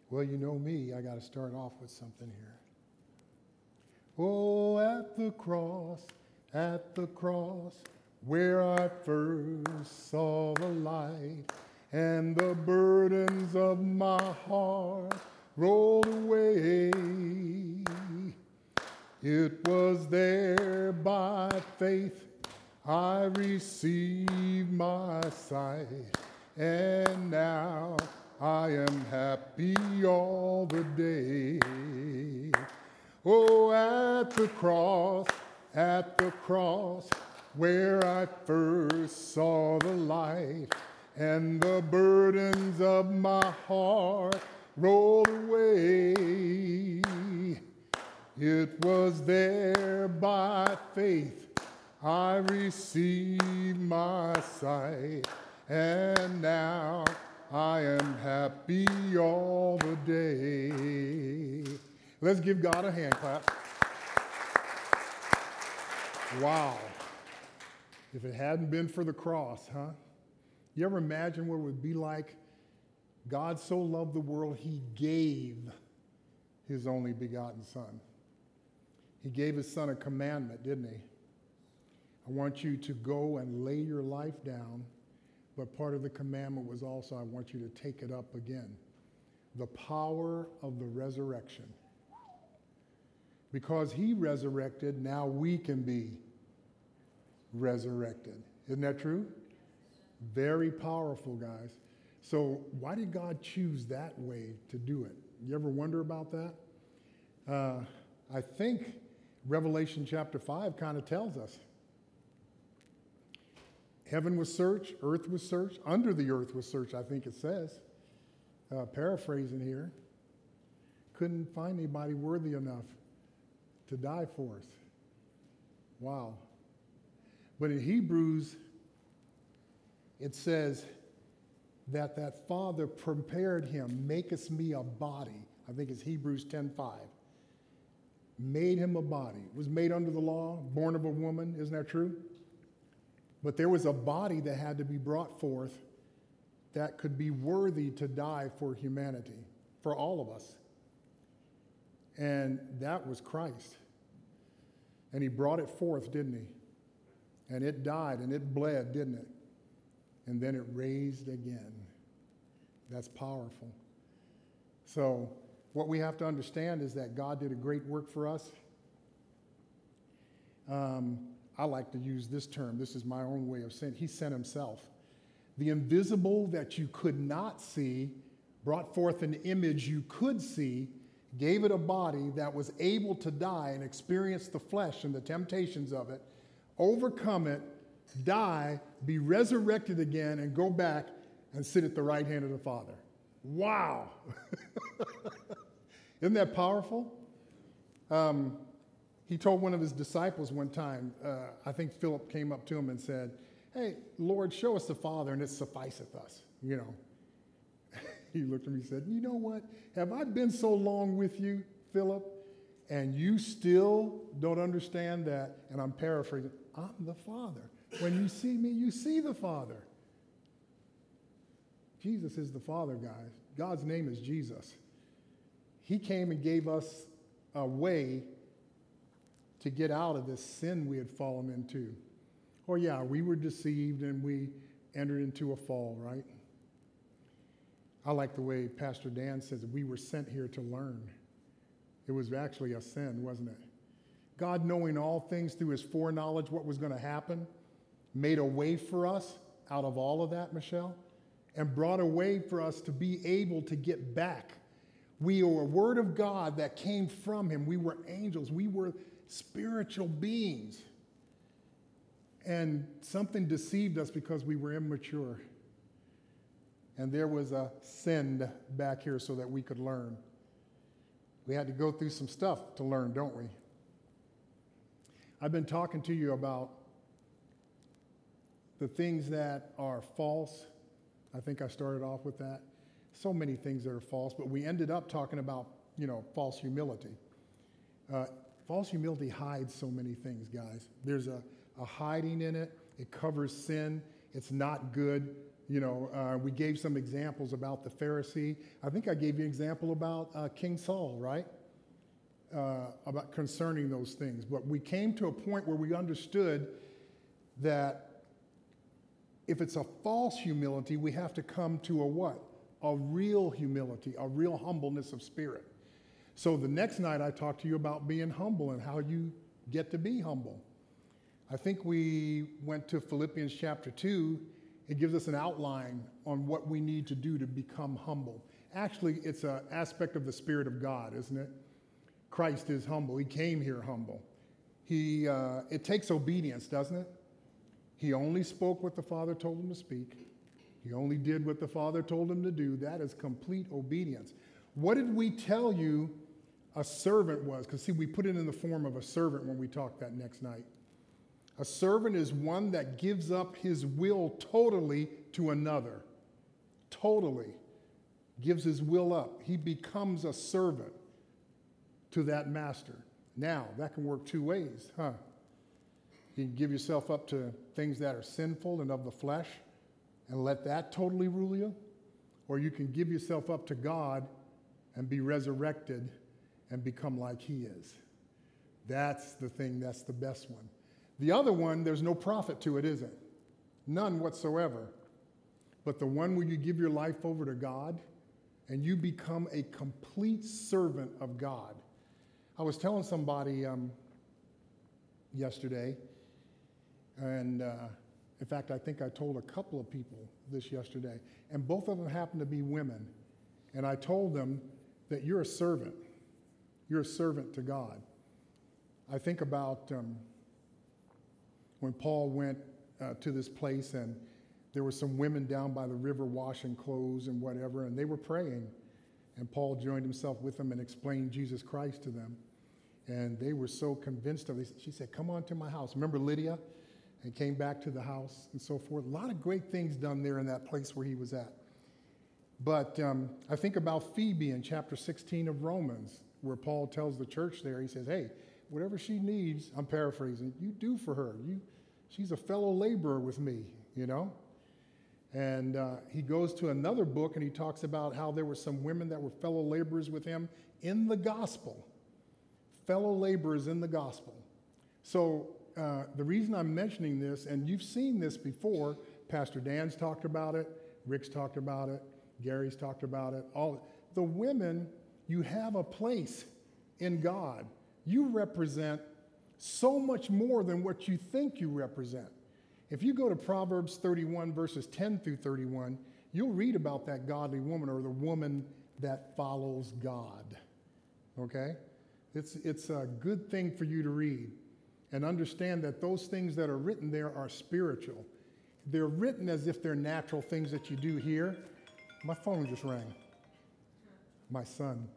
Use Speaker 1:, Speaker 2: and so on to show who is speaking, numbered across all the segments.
Speaker 1: Well, you know me, I got to start off with something here. Oh, at the cross, where I first saw the light, and the burdens of my heart rolled away. It was there by faith I received my sight, and now I am happy all the day. Oh, at the cross, where I first saw the light, and the burdens of my heart rolled away. It was there by faith I received my sight, and now I am happy all the day. Let's give God a hand clap. Wow. If it hadn't been for the cross, huh? You ever imagine what it would be like? God so loved the world, he gave his only begotten son. He gave his son a commandment, didn't he? I want you to go and lay your life down, but part of the commandment was also, I want you to take it up again. The power of the resurrection. Because he resurrected, now we can be resurrected. Isn't that true? Very powerful, guys. So why did God choose that way to do it? You ever wonder about that? I think Revelation chapter 5 kind of tells us. Heaven was searched, earth was searched, under the earth was searched, I think it says. Paraphrasing here. Couldn't find anybody worthy enough to die for us. Wow. But in Hebrews, it says that Father prepared him, maketh me a body. I think it's Hebrews 10:5. Made him a body. Was made under the law, born of a woman. Isn't that true? But there was a body that had to be brought forth that could be worthy to die for humanity, for all of us. And that was Christ. And he brought it forth, didn't he? And it died and it bled, didn't it? And then it raised again. That's powerful. So what we have to understand is that God did a great work for us. I like to use this term. This is my own way of saying it. He sent himself. The invisible that you could not see brought forth an image you could see, gave it a body that was able to die and experience the flesh and the temptations of it, overcome it, die, be resurrected again, and go back and sit at the right hand of the Father. Wow. Isn't that powerful? He told one of his disciples one time, I think Philip came up to him and said, hey, Lord, show us the Father and it sufficeth us, you know. He looked at me and said, you know what? Have I been so long with you, Philip, and you still don't understand that? And I'm paraphrasing, I'm the Father. When you see me, you see the Father. Jesus is the Father, guys. God's name is Jesus. He came and gave us a way to get out of this sin we had fallen into. Oh yeah, we were deceived and we entered into a fall, right? I like the way Pastor Dan says we were sent here to learn. It was actually a sin, wasn't it? God, knowing all things through his foreknowledge, what was going to happen, made a way for us out of all of that, Michelle, and brought a way for us to be able to get back. We were a word of God that came from him. We were angels. We were spiritual beings. And something deceived us because we were immature. And there was a send back here so that we could learn. We had to go through some stuff to learn, don't we? I've been talking to you about the things that are false. I think I started off with that. So many things that are false, but we ended up talking about, false humility. False humility hides so many things, guys. There's a hiding in it. It covers sin. It's not good. We gave some examples about the Pharisee. I think I gave you an example about King Saul, right? About concerning those things. But we came to a point where we understood that if it's a false humility, we have to come to a what? A real humility, a real humbleness of spirit. So the next night I talked to you about being humble and how you get to be humble. I think we went to Philippians chapter 2. It gives us an outline on what we need to do to become humble. Actually, it's an aspect of the Spirit of God, isn't it? Christ is humble. He came here humble. It takes obedience, doesn't it? He only spoke what the Father told him to speak. He only did what the Father told him to do. That is complete obedience. What did we tell you a servant was? Because see, we put it in the form of a servant when we talked that next night. A servant is one that gives up his will totally to another. Totally. Gives his will up. He becomes a servant to that master. Now, that can work two ways, huh? You can give yourself up to things that are sinful and of the flesh and let that totally rule you. Or you can give yourself up to God and be resurrected and become like he is. That's the thing, that's the best one. The other one, there's no profit to it, is it? None whatsoever. But the one where you give your life over to God and you become a complete servant of God. I was telling somebody yesterday, and in fact, I think I told a couple of people this yesterday, and both of them happened to be women. And I told them that you're a servant. You're a servant to God. I think about when Paul went to this place and there were some women down by the river washing clothes and whatever, and they were praying. And Paul joined himself with them and explained Jesus Christ to them. And they were so convinced of it. She said, come on to my house. Remember Lydia? And came back to the house and so forth. A lot of great things done there in that place where he was at. But I think about Phoebe in chapter 16 of Romans, where Paul tells the church there, he says, hey, whatever she needs, I'm paraphrasing, you do for her. She's a fellow laborer with me, And he goes to another book and he talks about how there were some women that were fellow laborers with him in the gospel. Fellow laborers in the gospel. So the reason I'm mentioning this, and you've seen this before, Pastor Dan's talked about it, Rick's talked about it, Gary's talked about it. All the women, you have a place in God. You represent so much more than what you think you represent. If you go to Proverbs 31, verses 10 through 31, you'll read about that godly woman or the woman that follows God. Okay? It's a good thing for you to read and understand that those things that are written there are spiritual. They're written as if they're natural things that you do here. My phone just rang. My son.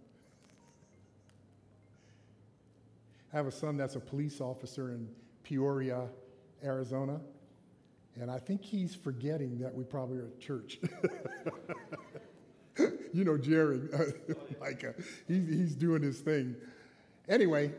Speaker 1: I have a son that's a police officer in Peoria, Arizona, and I think he's forgetting that we probably are at church. Jerry, Micah, he's doing his thing. Anyway,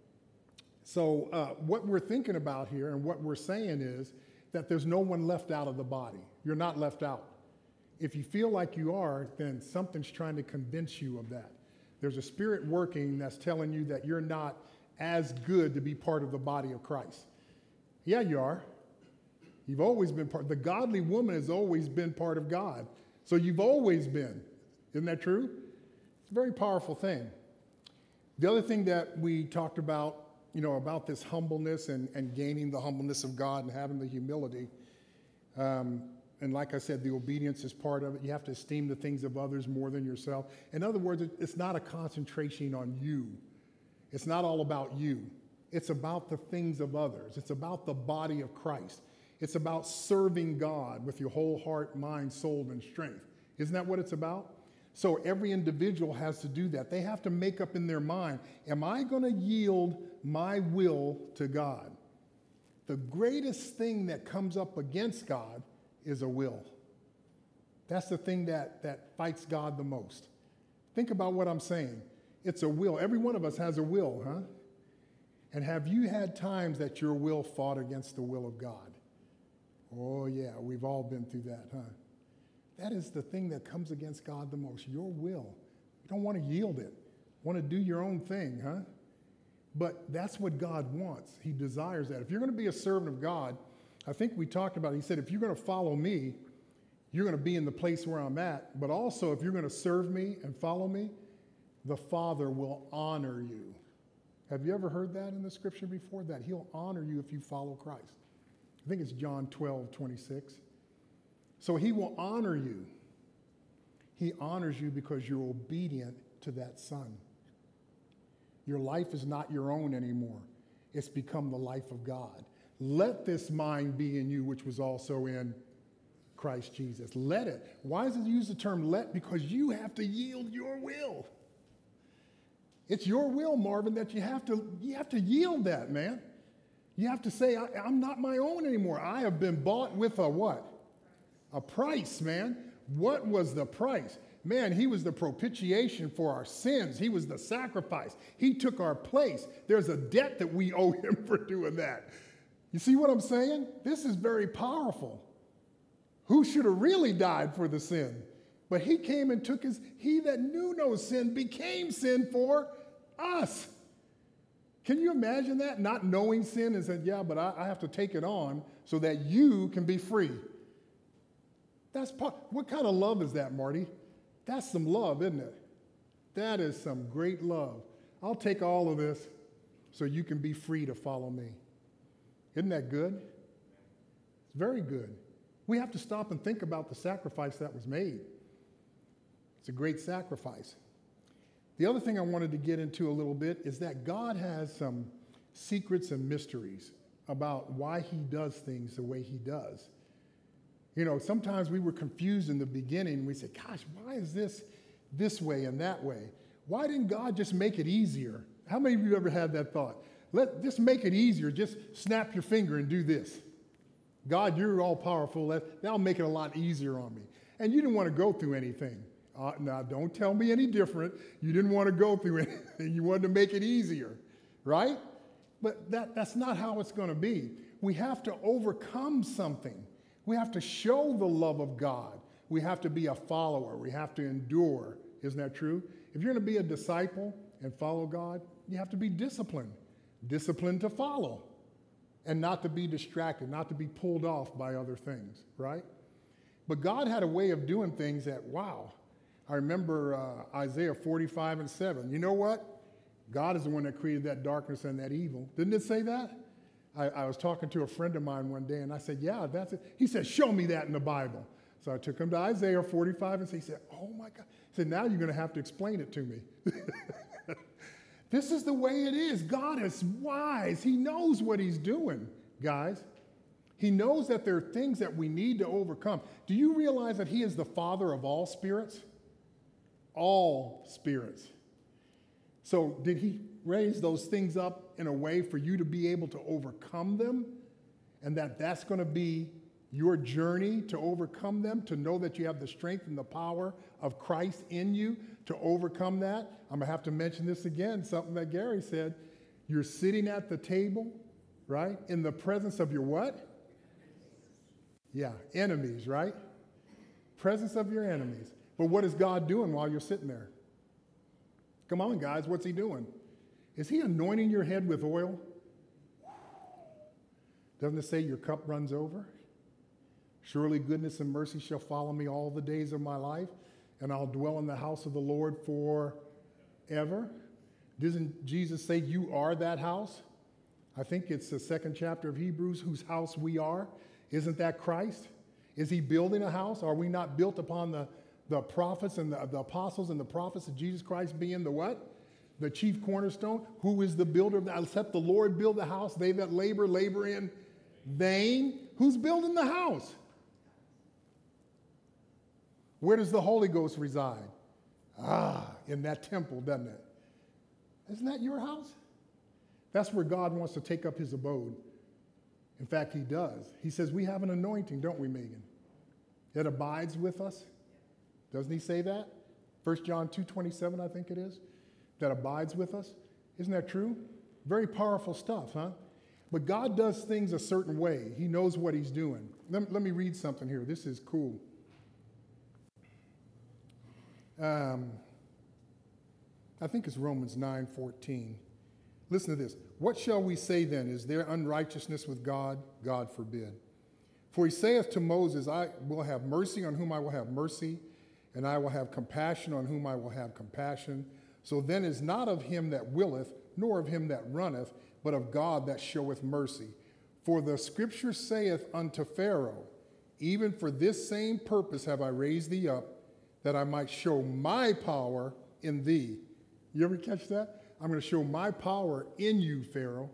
Speaker 1: so what we're thinking about here and what we're saying is that there's no one left out of the body. You're not left out. If you feel like you are, then something's trying to convince you of that. There's a spirit working that's telling you that you're not as good to be part of the body of Christ. Yeah, you are. You've always been part. The godly woman has always been part of God. So you've always been. Isn't that true? It's a very powerful thing. The other thing that we talked about, about this humbleness and gaining the humbleness of God and having the humility. And like I said, the obedience is part of it. You have to esteem the things of others more than yourself. In other words, it's not a concentration on you. It's not all about you. It's about the things of others. It's about the body of Christ. It's about serving God with your whole heart, mind, soul, and strength. Isn't that what it's about? So every individual has to do that. They have to make up in their mind, am I going to yield my will to God? The greatest thing that comes up against God is a will. That's the thing that fights God the most. Think about what I'm saying. It's a will. Every one of us has a will, huh? And have you had times that your will fought against the will of God? Oh, yeah, we've all been through that, huh? That is the thing that comes against God the most, your will. You don't want to yield it. Want to do your own thing, huh? But that's what God wants. He desires that. If you're going to be a servant of God, I think we talked about it. He said, if you're going to follow me, you're going to be in the place where I'm at. But also, if you're going to serve me and follow me, the Father will honor you. Have you ever heard that in the scripture before? That he'll honor you if you follow Christ. I think it's John 12:26. So he will honor you. He honors you because you're obedient to that Son. Your life is not your own anymore. It's become the life of God. Let this mind be in you, which was also in Christ Jesus. Let it. Why does it use the term let? Because you have to yield your will. It's your will, Marvin, that you have to yield that, man. You have to say, I'm not my own anymore. I have been bought with a what? A price, man. What was the price? Man, he was the propitiation for our sins. He was the sacrifice. He took our place. There's a debt that we owe him for doing that. You see what I'm saying? This is very powerful. Who should have really died for the sin? But he came and took he that knew no sin became sin for us. Can you imagine that? Not knowing sin and saying, yeah, but I have to take it on so that you can be free. What kind of love is that, Marty? That's some love, isn't it? That is some great love. I'll take all of this so you can be free to follow me. Isn't that good? It's very good. We have to stop and think about the sacrifice that was made. It's a great sacrifice. The other thing I wanted to get into a little bit is that God has some secrets and mysteries about why he does things the way he does. You know, sometimes we were confused in the beginning. We said, gosh, why is this way and that way? Why didn't God just make it easier? How many of you ever had that thought? Just make it easier. Just snap your finger and do this. God, you're all powerful. That'll make it a lot easier on me. And you didn't want to go through anything. Now, don't tell me any different. You didn't want to go through anything. You wanted to make it easier, right? But that's not how it's going to be. We have to overcome something. We have to show the love of God. We have to be a follower. We have to endure. Isn't that true? If you're going to be a disciple and follow God, you have to be disciplined. Disciplined to follow and not to be distracted, not to be pulled off by other things, right? But God had a way of doing things that, wow. I remember Isaiah 45:7. You know what? God is the one that created that darkness and that evil. Didn't it say that? I was talking to a friend of mine one day, and I said, yeah, that's it. He said, show me that in the Bible. So I took him to Isaiah 45, and he said, oh, my God. He said, now you're going to have to explain it to me. This is the way it is. God is wise. He knows what he's doing, guys. He knows that there are things that we need to overcome. Do you realize that he is the Father of all spirits? All spirits. So did he raise those things up in a way for you to be able to overcome them? And that's going to be your journey to overcome them, to know that you have the strength and the power of Christ in you to overcome that? I'm going to have to mention this again, something that Gary said. You're sitting at the table, right, in the presence of your what? Yeah, enemies, right? Presence of your enemies. But what is God doing while you're sitting there? Come on, guys, what's he doing? Is he anointing your head with oil? Doesn't it say your cup runs over? Surely goodness and mercy shall follow me all the days of my life, and I'll dwell in the house of the Lord forever. Doesn't Jesus say you are that house? I think it's the 2nd chapter of Hebrews, whose house we are. Isn't that Christ? Is he building a house? Are we not built upon the prophets and the apostles and the prophets of Jesus Christ being the what? The chief cornerstone. Who is the builder of that? Except the Lord build the house, they that labor in vain. Who's building the house? Where does the Holy Ghost reside? In that temple, doesn't it? Isn't that your house? That's where God wants to take up his abode. In fact, he does. He says we have an anointing, don't we, Megan? That abides with us. Doesn't he say that? 1 John 2:27, I think it is. That abides with us. Isn't that true? Very powerful stuff, huh? But God does things a certain way. He knows what he's doing. Let me read something here. This is cool. I think it's Romans 9:14. Listen to this. What shall we say then? Is there unrighteousness with God? God forbid. For he saith to Moses, I will have mercy on whom I will have mercy, and I will have compassion on whom I will have compassion. So then is not of him that willeth, nor of him that runneth, but of God that showeth mercy. For the scripture saith unto Pharaoh, even for this same purpose have I raised thee up, that I might show my power in thee. You ever catch that? I'm going to show my power in you, Pharaoh,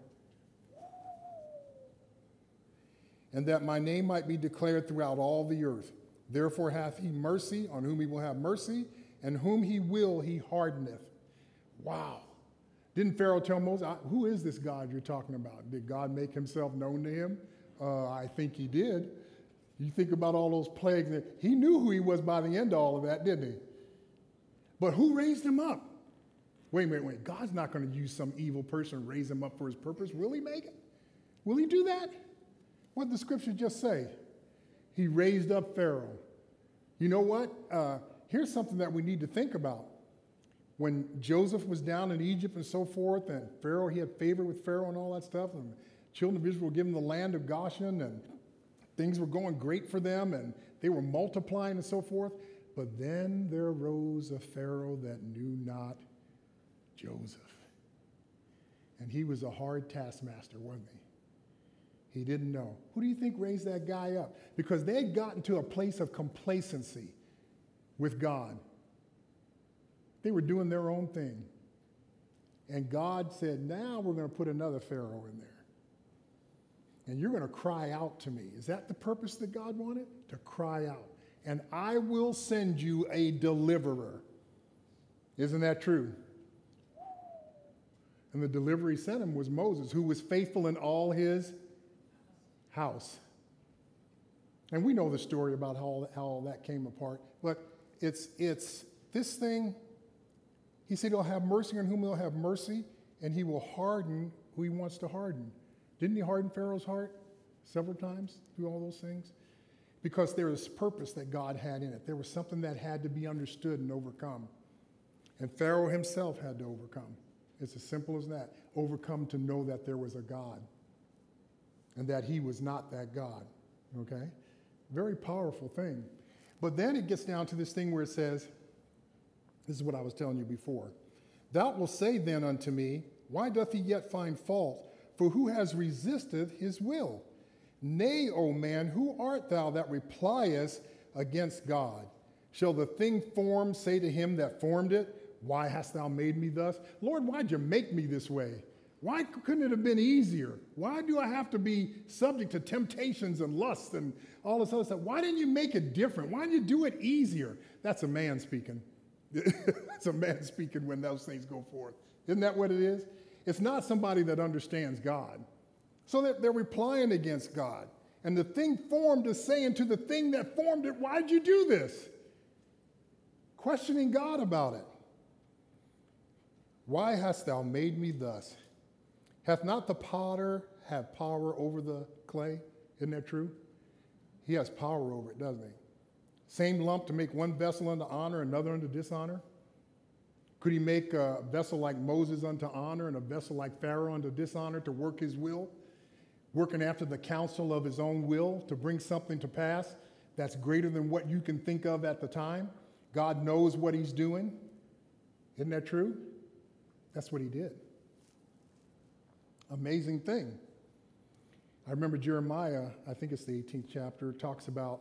Speaker 1: and that my name might be declared throughout all the earth. Therefore hath he mercy on whom he will have mercy, and whom he will he hardeneth. Wow. Didn't Pharaoh tell Moses, who is this God you're talking about? Did God make himself known to him? I think he did. You think about all those plagues. He knew who he was by the end of all of that, didn't he? But who raised him up? Wait. God's not going to use some evil person and raise him up for his purpose. Will he make it? Will he do that? What did the scripture just say? He raised up Pharaoh. You know what? Here's something that we need to think about. When Joseph was down in Egypt and so forth, and Pharaoh, he had favor with Pharaoh and all that stuff, and the children of Israel were given the land of Goshen, and things were going great for them, and they were multiplying and so forth. But then there arose a Pharaoh that knew not Joseph. And he was a hard taskmaster, wasn't he? He didn't know. Who do you think raised that guy up? Because they had gotten to a place of complacency with God. They were doing their own thing. And God said, now we're going to put another Pharaoh in there. And you're going to cry out to me. Is that the purpose that God wanted? To cry out. And I will send you a deliverer. Isn't that true? And the deliverer he sent him was Moses, who was faithful in all his house. And we know the story about how all that came apart. But it's this thing. He said he'll have mercy on whom he'll have mercy, and he will harden who he wants to harden. Didn't he harden Pharaoh's heart several times through all those things? Because there was purpose that God had in it. There was something that had to be understood and overcome. And Pharaoh himself had to overcome. It's as simple as that. Overcome to know that there was a God and that he was not that God. Okay? Very powerful thing. But then it gets down to this thing where it says, this is what I was telling you before. Thou wilt say then unto me, why doth he yet find fault? For who has resisted his will? Nay, O man, who art thou that repliest against God? Shall the thing formed say to him that formed it, why hast thou made me thus? Lord, why'd you make me this way? Why couldn't it have been easier? Why do I have to be subject to temptations and lusts and all this other stuff? Why didn't you make it different? Why didn't you do it easier? That's a man speaking. That's a man speaking when those things go forth. Isn't that what it is? It's not somebody that understands God. So that they're replying against God. And the thing formed is saying to the thing that formed it, why'd you do this? Questioning God about it. Why hast thou made me thus? Hath not the potter have power over the clay? Isn't that true? He has power over it, doesn't he? Same lump to make one vessel unto honor, another unto dishonor? Could he make a vessel like Moses unto honor and a vessel like Pharaoh unto dishonor to work his will? Working after the counsel of his own will to bring something to pass that's greater than what you can think of at the time? God knows what he's doing. Isn't that true? That's what he did. Amazing thing. I remember Jeremiah, I think it's the 18th chapter, talks about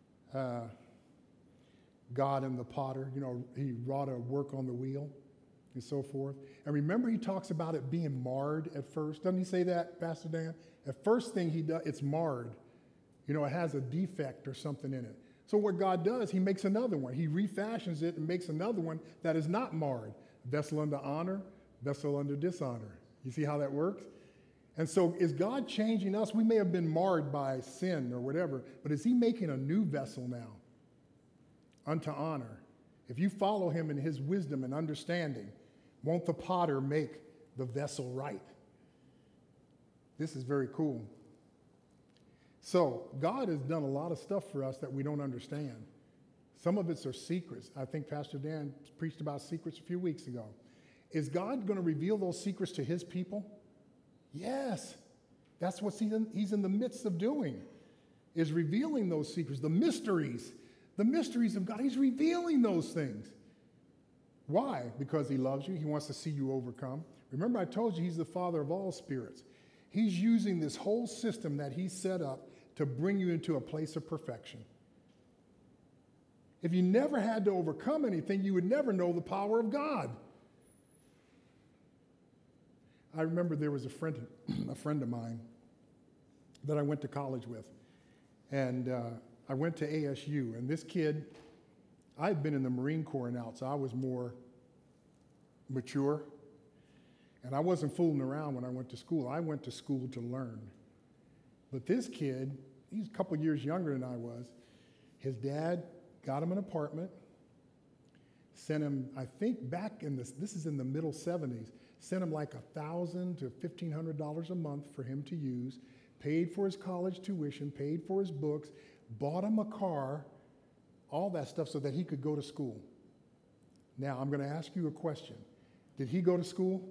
Speaker 1: God and the potter. You know, he wrought a work on the wheel and so forth. And remember he talks about it being marred at first. Doesn't he say that, Pastor Dan? At first thing he does, it's marred. You know, it has a defect or something in it. So what God does, he makes another one. He refashions it and makes another one that is not marred. Vessel unto honor, vessel unto dishonor. You see how that works? And so is God changing us? We may have been marred by sin or whatever, but is he making a new vessel now unto honor? If you follow him in his wisdom and understanding, won't the potter make the vessel right? This is very cool. So God has done a lot of stuff for us that we don't understand. Some of it's are secrets. I think Pastor Dan preached about secrets a few weeks ago. Is God going to reveal those secrets to his people? Yes. That's what he's in the midst of doing, is revealing those secrets, the mysteries of God. He's revealing those things. Why? Because he loves you. He wants to see you overcome. Remember, I told you he's the Father of all spirits. He's using this whole system that he set up to bring you into a place of perfection. If you never had to overcome anything, you would never know the power of God. I remember there was a friend of mine that I went to college with. And I went to ASU. And this kid, I had been in the Marine Corps and out, so I was more mature. And I wasn't fooling around when I went to school. I went to school to learn. But this kid, he's a couple years younger than I was. His dad got him an apartment, sent him, I think back in this is in the middle 70s, sent him like $1,000 to $1,500 a month for him to use, paid for his college tuition, paid for his books, bought him a car, all that stuff so that he could go to school. Now, I'm going to ask you a question. Did he go to school?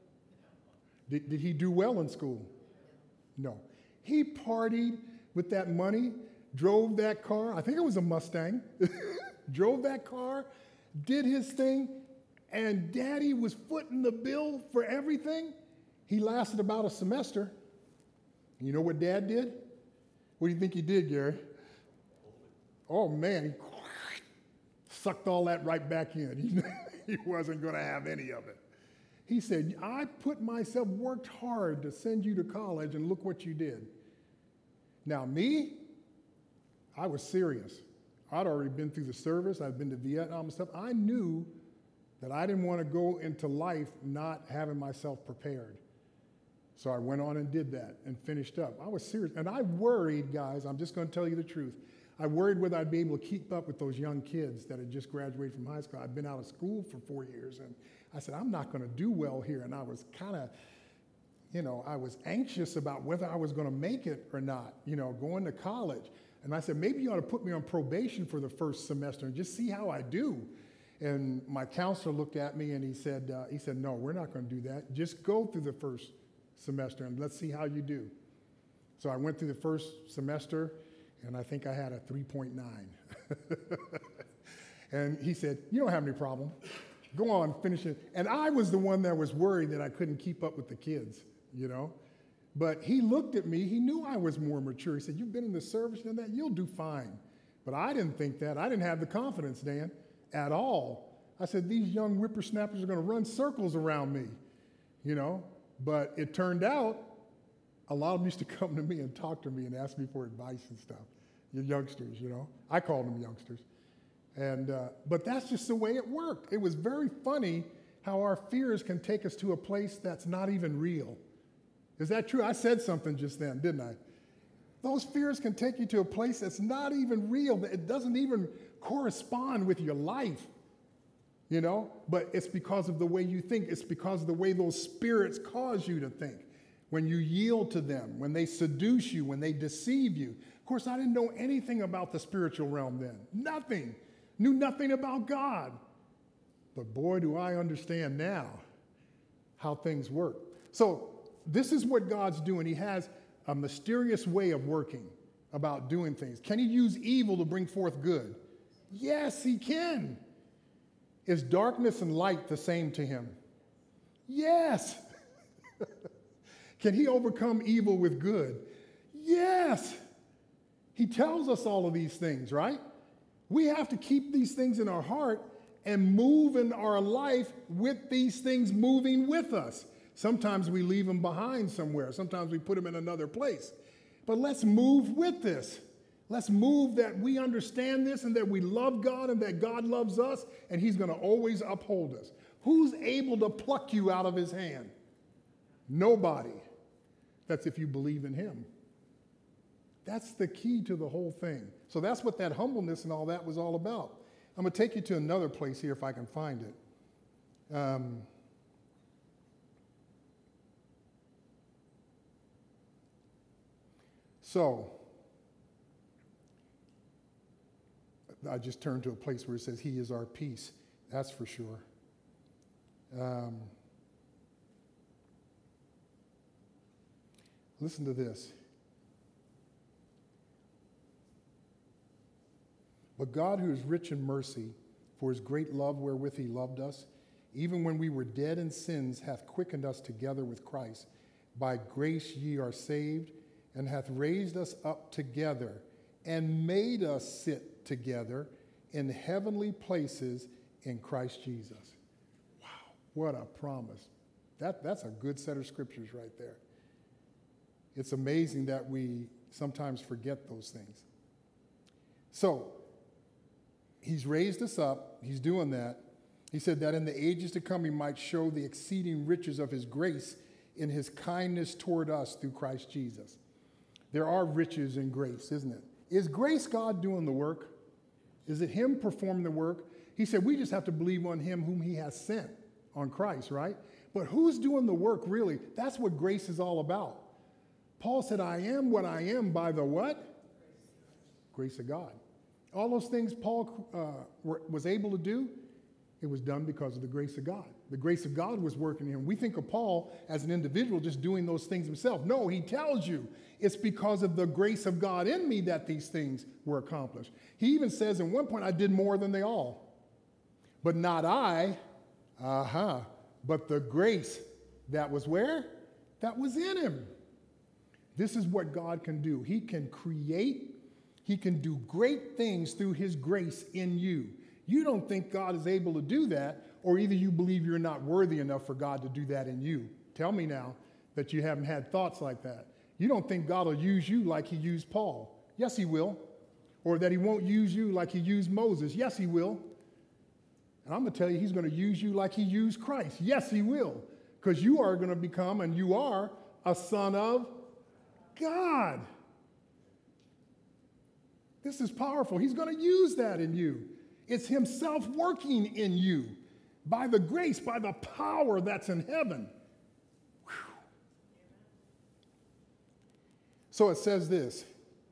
Speaker 1: Did he do well in school? No. He partied with that money, drove that car, I think it was a Mustang, drove that car, did his thing, and Daddy was footing the bill for everything. He lasted about a semester. And you know what Dad did? What do you think he did, Gary? Oh, man, he sucked all that right back in. He wasn't going to have any of it. He said, I worked hard to send you to college, and look what you did. Now, me, I was serious. I'd already been through the service. I'd been to Vietnam and stuff. I knew that I didn't want to go into life not having myself prepared. So I went on and did that and finished up. I was serious. And I worried, guys, I'm just going to tell you the truth. I worried whether I'd be able to keep up with those young kids that had just graduated from high school. I'd been out of school for 4 years, and I said, I'm not going to do well here. And I was kind of, I was anxious about whether I was going to make it or not, going to college. And I said, maybe you ought to put me on probation for the first semester and just see how I do. And my counselor looked at me and he said, no, we're not going to do that. Just go through the first semester and let's see how you do. So I went through the first semester, and I think I had a 3.9. And he said, you don't have any problem. Go on, finish it. And I was the one that was worried that I couldn't keep up with the kids, But he looked at me. He knew I was more mature. He said, you've been in the service and that, you'll do fine. But I didn't think that. I didn't have the confidence, Dan, at all. I said, these young whippersnappers are going to run circles around me, But it turned out a lot of them used to come to me and talk to me and ask me for advice and stuff. You youngsters, I called them youngsters. And but that's just the way it worked. It was very funny how our fears can take us to a place that's not even real. Is that true? I said something just then, didn't I? Those fears can take you to a place that's not even real. It doesn't even correspond with your life, But it's because of the way you think. It's because of the way those spirits cause you to think. When you yield to them, when they seduce you, when they deceive you. Of course, I didn't know anything about the spiritual realm then. Nothing. Knew nothing about God. But boy, do I understand now how things work. So this is what God's doing. He has a mysterious way of working about doing things. Can he use evil to bring forth good? Yes, he can. Is darkness and light the same to him? Yes. Can he overcome evil with good? Yes. He tells us all of these things, right? We have to keep these things in our heart and move in our life with these things moving with us. Sometimes we leave them behind somewhere. Sometimes we put them in another place. But let's move with this. Let's move that we understand this and that we love God and that God loves us and he's going to always uphold us. Who's able to pluck you out of his hand? Nobody. That's if you believe in him. That's the key to the whole thing. So that's what that humbleness and all that was all about. I'm going to take you to another place here if I can find it. So, I just turned to a place where it says he is our peace. That's for sure. Listen to this. But God, who is rich in mercy, for his great love wherewith he loved us, even when we were dead in sins, hath quickened us together with Christ. By grace ye are saved, and hath raised us up together, and made us sit together in heavenly places in Christ Jesus. Wow, what a promise. That's a good set of scriptures right there. It's amazing that we sometimes forget those things. So, he's raised us up. He's doing that. He said that in the ages to come, he might show the exceeding riches of his grace in his kindness toward us through Christ Jesus. There are riches in grace, isn't it? Is grace God doing the work? Is it him performing the work? He said we just have to believe on him whom he has sent, on Christ, right? But who's doing the work really? That's what grace is all about. Paul said, I am what I am by the what? Grace of God. All those things Paul was able to do, it was done because of the grace of God. The grace of God was working in him. We think of Paul as an individual just doing those things himself. No, he tells you it's because of the grace of God in me that these things were accomplished. He even says at one point, I did more than they all. But not I, but the grace that was where? That was in him. This is what God can do. He can create, he can do great things through his grace in you. You don't think God is able to do that, or either you believe you're not worthy enough for God to do that in you. Tell me now that you haven't had thoughts like that. You don't think God will use you like he used Paul. Yes, he will. Or that he won't use you like he used Moses. Yes, he will. And I'm going to tell you, he's going to use you like he used Christ. Yes, he will. Because you are going to become, and you are, a son of God. This is powerful. He's going to use that in you. It's himself working in you by the grace, by the power that's in heaven. Whew. So it says this,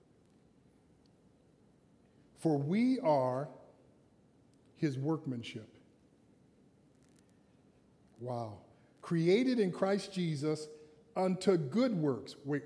Speaker 1: for we are his workmanship. Wow. Created in Christ Jesus unto good works. Wait.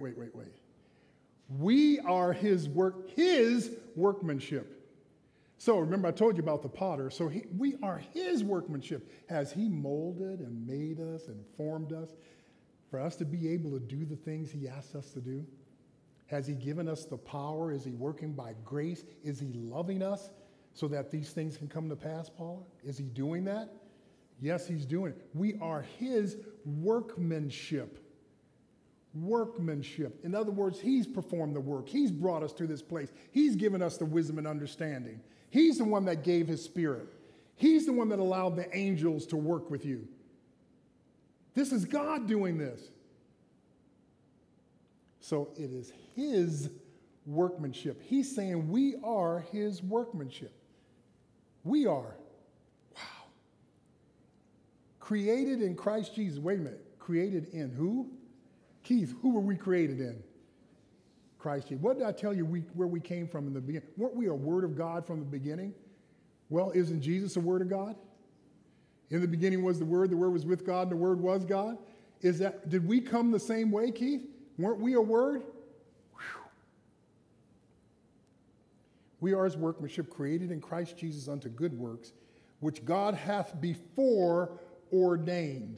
Speaker 1: We are his workmanship. So remember I told you about the potter. So we are his workmanship. Has he molded and made us and formed us for us to be able to do the things he asks us to do? Has he given us the power? Is he working by grace? Is he loving us so that these things can come to pass, Paula? Is he doing that? Yes, he's doing it. We are his workmanship. Workmanship. In other words, he's performed the work. He's brought us to this place. He's given us the wisdom and understanding. He's the one that gave his spirit. He's the one that allowed the angels to work with you. This is God doing this. So it is his workmanship. He's saying we are his workmanship. We are. Wow. Created in Christ Jesus. Wait a minute. Created in who? Keith, who were we created in? Christ Jesus. What did I tell you where we came from in the beginning? Weren't we a word of God from the beginning? Well, isn't Jesus a word of God? In the beginning was the Word was with God, and the Word was God. Did we come the same way, Keith? Weren't we a word? Whew. We are his workmanship, created in Christ Jesus unto good works, which God hath before ordained.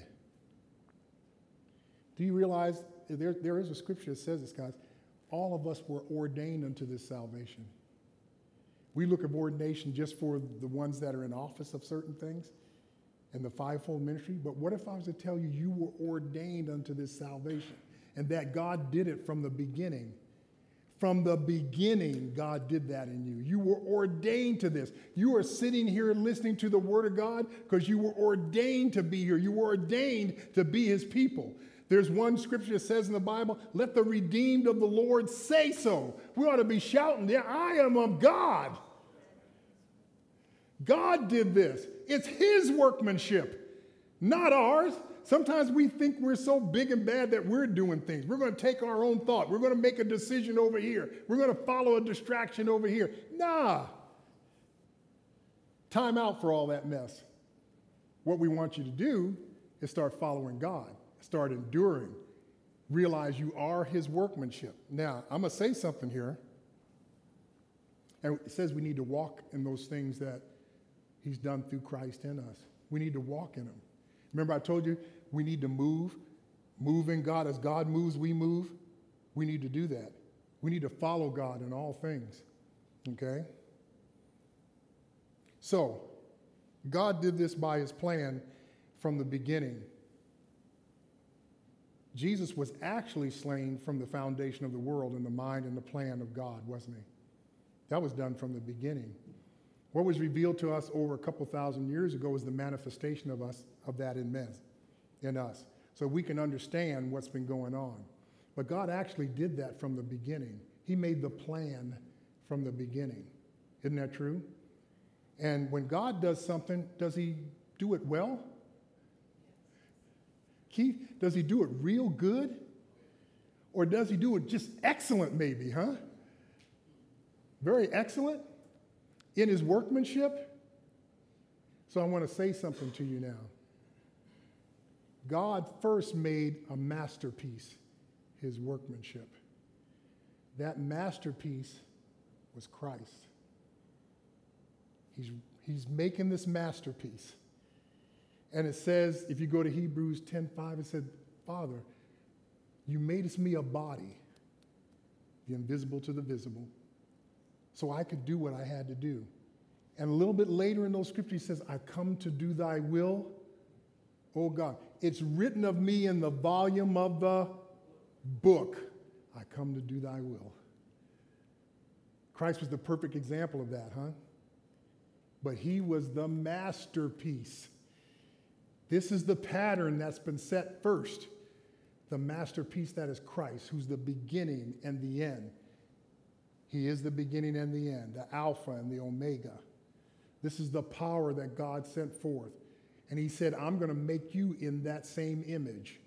Speaker 1: Do you realize there is a scripture that says this, guys? All of us were ordained unto this salvation. We look at ordination just for the ones that are in office of certain things and the fivefold ministry. But what if I was to tell you you were ordained unto this salvation and that God did it from the beginning? From the beginning, God did that in you. You were ordained to this. You are sitting here listening to the Word of God because you were ordained to be here. You were ordained to be his people. There's one scripture that says in the Bible, let the redeemed of the Lord say so. We ought to be shouting, yeah, I am of God. God did this. It's his workmanship, not ours. Sometimes we think we're so big and bad that we're doing things. We're going to take our own thought. We're going to make a decision over here. We're going to follow a distraction over here. Nah. Time out for all that mess. What we want you to do is start following God, start enduring, realize you are his workmanship. Now, I'm going to say something here. And it says we need to walk in those things that he's done through Christ in us. We need to walk in them. Remember I told you we need to move in God. As God moves, we move. We need to do that. We need to follow God in all things. Okay? So, God did this by his plan from the beginning. Jesus was actually slain from the foundation of the world in the mind and the plan of God, wasn't he? That was done from the beginning. What was revealed to us over a couple thousand years ago is the manifestation of that in us. So we can understand what's been going on. But God actually did that from the beginning. He made the plan from the beginning. Isn't that true? And when God does something, does he do it well? Keith, does he do it real good? Or does he do it just excellent maybe, huh? Very excellent in his workmanship? So I want to say something to you now. God first made a masterpiece, his workmanship. That masterpiece was Christ. He's making this masterpiece. And it says, if you go to Hebrews 10:5, it said, Father, you made me a body, the invisible to the visible, so I could do what I had to do. And a little bit later in those scriptures, he says, I come to do thy will, O God. It's written of me in the volume of the book. I come to do thy will. Christ was the perfect example of that, huh? But he was the masterpiece. This is the pattern that's been set first. The masterpiece that is Christ, who's the beginning and the end. He is the beginning and the end, the Alpha and the Omega. This is the power that God sent forth. And he said, I'm going to make you in that same image.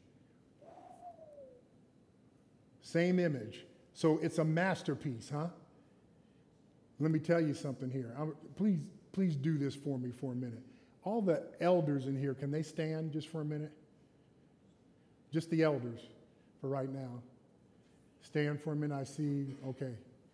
Speaker 1: Same image. So it's a masterpiece, huh? Let me tell you something here. Please do this for me for a minute. All the elders in here, can they stand just for a minute? Just the elders for right now. Stand for a minute. I see, okay.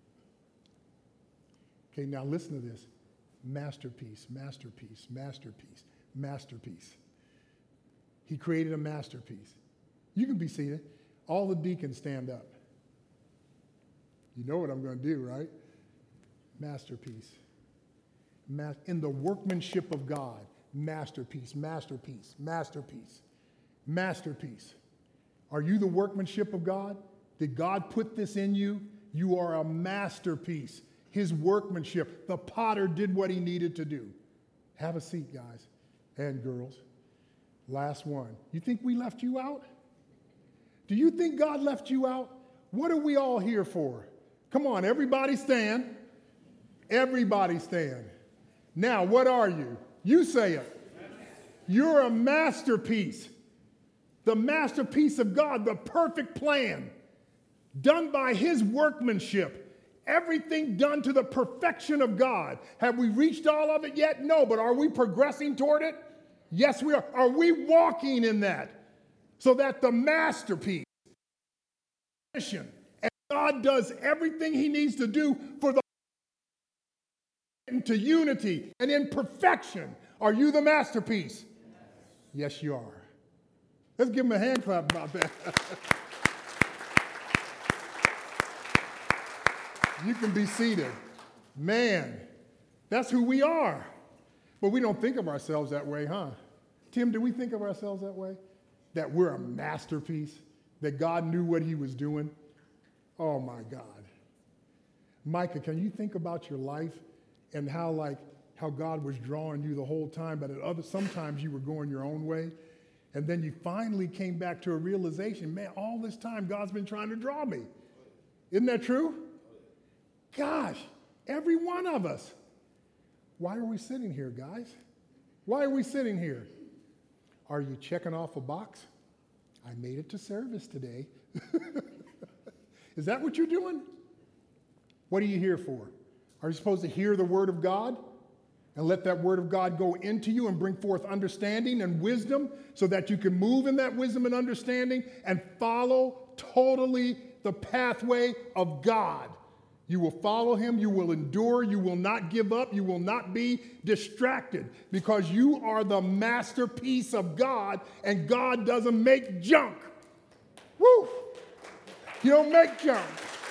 Speaker 1: Okay, now listen to this. Masterpiece, masterpiece, masterpiece, masterpiece. He created a masterpiece. You can be seated. All the deacons stand up. You know what I'm going to do, right? Masterpiece. In the workmanship of God. Masterpiece, masterpiece, masterpiece, masterpiece. Are you the workmanship of God? Did God put this in you? You are a masterpiece. His workmanship. The potter did what he needed to do. Have a seat, guys and girls. Last one. You think we left you out? Do you think God left you out? What are we all here for? Come on, everybody stand. Everybody stand. Now, what are you? You say it. You're a masterpiece. The masterpiece of God, the perfect plan, done by his workmanship. Everything done to the perfection of God. Have we reached all of it yet? No, but are we progressing toward it? Yes, we are. Are we walking in that? So that the masterpiece, and God does everything he needs to do for the into unity and in perfection. Are you the masterpiece? Yes, you are. Let's give him a hand clap about that. You can be seated. Man, that's who we are. But we don't think of ourselves that way, huh? Tim, do we think of ourselves that way? That we're a masterpiece? That God knew what he was doing? Oh, my God. Micah, can you think about your life and how God was drawing you the whole time, but sometimes you were going your own way? And then you finally came back to a realization, man, all this time God's been trying to draw me. Isn't that true? Gosh, every one of us. Why are we sitting here, guys? Why are we sitting here? Are you checking off a box? I made it to service today. Is that what you're doing? What are you here for? Are you supposed to hear the word of God? And let that word of God go into you and bring forth understanding and wisdom so that you can move in that wisdom and understanding and follow totally the pathway of God. You will follow him, you will endure, you will not give up, you will not be distracted because you are the masterpiece of God and God doesn't make junk. Woo! He don't make junk.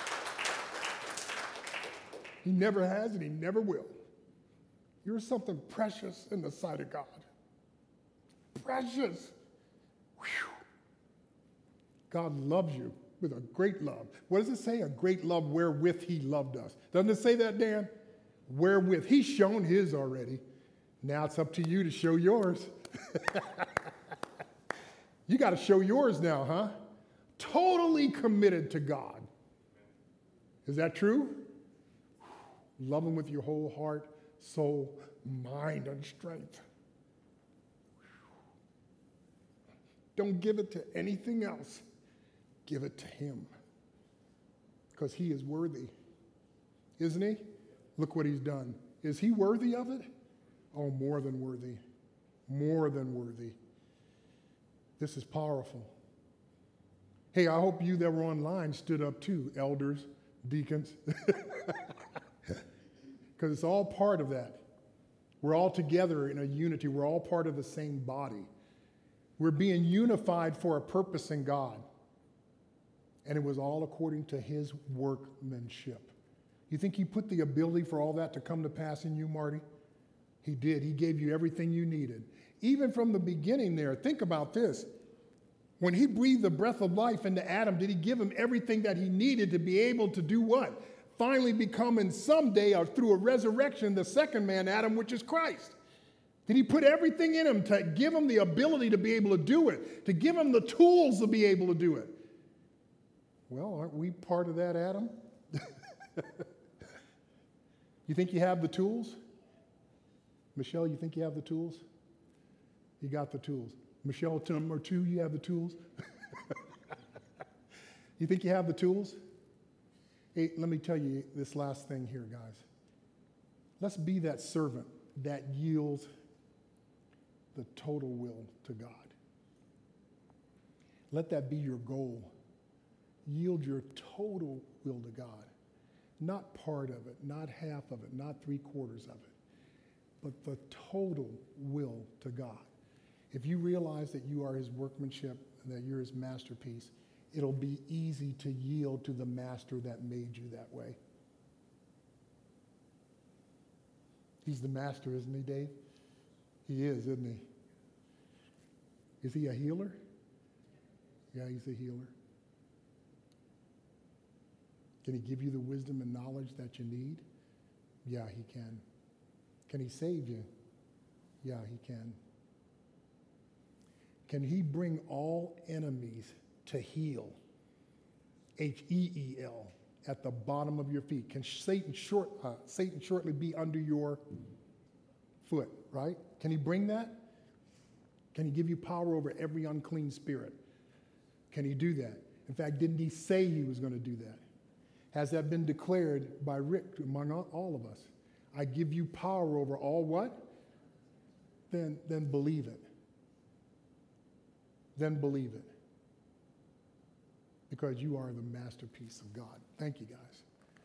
Speaker 1: He never has and he never will. You're something precious in the sight of God. Precious. Whew. God loves you with a great love. What does it say? A great love wherewith he loved us. Doesn't it say that, Dan? Wherewith. He's shown his already. Now it's up to you to show yours. You got to show yours now, huh? Totally committed to God. Is that true? Love him with your whole heart, soul, mind, and strength. Don't give it to anything else. Give it to him. Because he is worthy. Isn't he? Look what he's done. Is he worthy of it? Oh, more than worthy. More than worthy. This is powerful. Hey, I hope you that were online stood up too, elders, deacons. Because it's all part of that. We're all together in a unity. We're all part of the same body. We're being unified for a purpose in God. And it was all according to his workmanship. You think he put the ability for all that to come to pass in you, Marty? He did. He gave you everything you needed. Even from the beginning there, think about this. When he breathed the breath of life into Adam, did he give him everything that he needed to be able to do what? Finally becoming someday, or through a resurrection, the second man, Adam, which is Christ. Did he put everything in him to give him the ability to be able to do it, to give him the tools to be able to do it? Well, aren't we part of that, Adam? You think you have the tools? Michelle, you think you have the tools? You got the tools. Michelle, number 2, you have the tools? You think you have the tools? Hey, let me tell you this last thing here, guys. Let's be that servant that yields the total will to God. Let that be your goal. Yield your total will to God. Not part of it, not half of it, not 3/4 of it, but the total will to God. If you realize that you are his workmanship and that you're his masterpiece, it'll be easy to yield to the master that made you that way. He's the master, isn't he, Dave? He is, isn't he? Is he a healer? Yeah, he's a healer. Can he give you the wisdom and knowledge that you need? Yeah, he can. Can he save you? Yeah, he can. Can he bring all enemies to heel? Heel, at the bottom of your feet. Can Satan shortly be under your foot, right? Can he bring that? Can he give you power over every unclean spirit? Can he do that? In fact, didn't he say he was going to do that? Has that been declared by Rick among all of us? I give you power over all what? Then believe it. Then believe it. Because you are the masterpiece of God. Thank you, guys.